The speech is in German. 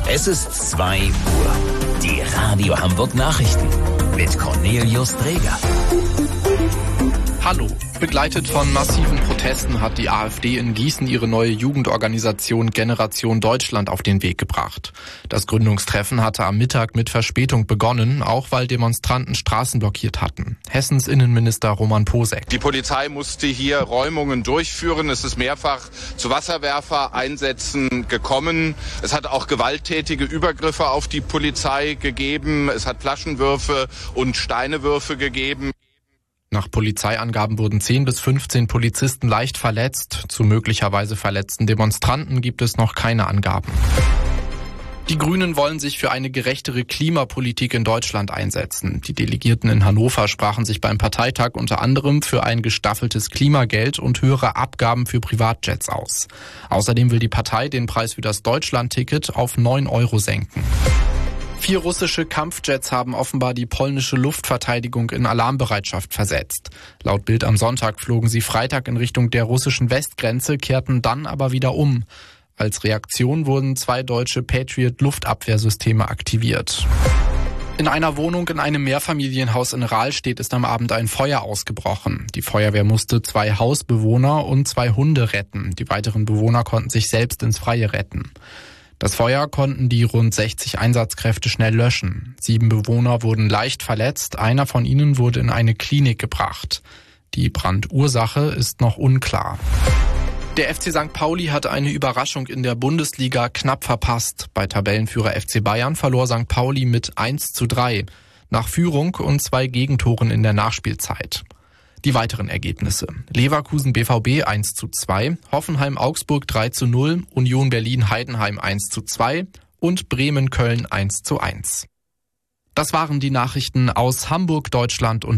Es ist 2 Uhr. Die Radio Hamburg Nachrichten mit Cornelius Dreger. Hallo. Begleitet von massiven Protesten hat die AfD in Gießen ihre neue Jugendorganisation Generation Deutschland auf den Weg gebracht. Das Gründungstreffen hatte am Mittag mit Verspätung begonnen, auch weil Demonstranten Straßen blockiert hatten. Hessens Innenminister Roman Posek. Die Polizei musste hier Räumungen durchführen. Es ist mehrfach zu Wasserwerfereinsätzen gekommen. Es hat auch gewalttätige Übergriffe auf die Polizei gegeben. Es hat Flaschenwürfe und Steinewürfe gegeben. Nach Polizeiangaben wurden 10 bis 15 Polizisten leicht verletzt. Zu möglicherweise verletzten Demonstranten gibt es noch keine Angaben. Die Grünen wollen sich für eine gerechtere Klimapolitik in Deutschland einsetzen. Die Delegierten in Hannover sprachen sich beim Parteitag unter anderem für ein gestaffeltes Klimageld und höhere Abgaben für Privatjets aus. Außerdem will die Partei den Preis für das Deutschlandticket auf 9 € senken. 4 russische Kampfjets haben offenbar die polnische Luftverteidigung in Alarmbereitschaft versetzt. Laut Bild am Sonntag flogen sie Freitag in Richtung der russischen Westgrenze, kehrten dann aber wieder um. Als Reaktion wurden 2 deutsche Patriot-Luftabwehrsysteme aktiviert. In einer Wohnung in einem Mehrfamilienhaus in Rahlstedt ist am Abend ein Feuer ausgebrochen. Die Feuerwehr musste 2 Hausbewohner und 2 Hunde retten. Die weiteren Bewohner konnten sich selbst ins Freie retten. Das Feuer konnten die rund 60 Einsatzkräfte schnell löschen. 7 Bewohner wurden leicht verletzt, einer von ihnen wurde in eine Klinik gebracht. Die Brandursache ist noch unklar. Der FC St. Pauli hat eine Überraschung in der Bundesliga knapp verpasst. Bei Tabellenführer FC Bayern verlor St. Pauli mit 1:3 nach Führung und 2 Gegentoren in der Nachspielzeit. Die weiteren Ergebnisse: Leverkusen BVB 1:2, Hoffenheim Augsburg 3:0, Union Berlin Heidenheim 1:2 und Bremen Köln 1:1. Das waren die Nachrichten aus Hamburg, Deutschland und